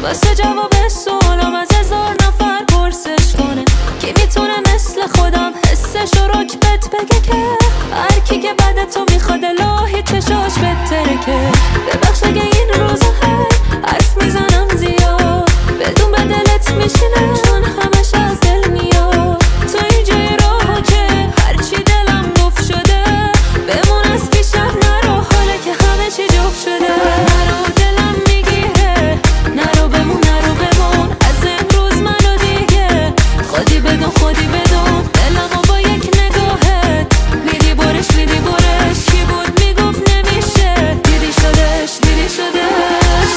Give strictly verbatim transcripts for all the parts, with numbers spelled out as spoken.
واسه جواب سوالم از هزار نفر پرسش کنه. کی میتونه مثل خودم حسش رو رکبت بگه که هر کی که بعد تو میخواد الهی چشاش بهتره که ببخش اگه این روزا هی حرف میزنم زیاد بدون به دلت میشینه چون همش از دل میاد. تو این جای راهو که هرچی دلم گفت شده بمون از پیشم نرو حالا که همه چی جفت شده. نرو دلم میگیره نرو بمون نرو بمون از امروز منو دیگه خودی بدون خودی بدون دلمو با یک نگاهت میدی برش میدی برش. کی بود میگفت نمیشه دیدی شدش دیدی شدش.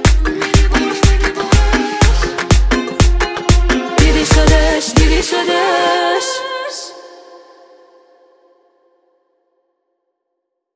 دیدی شدش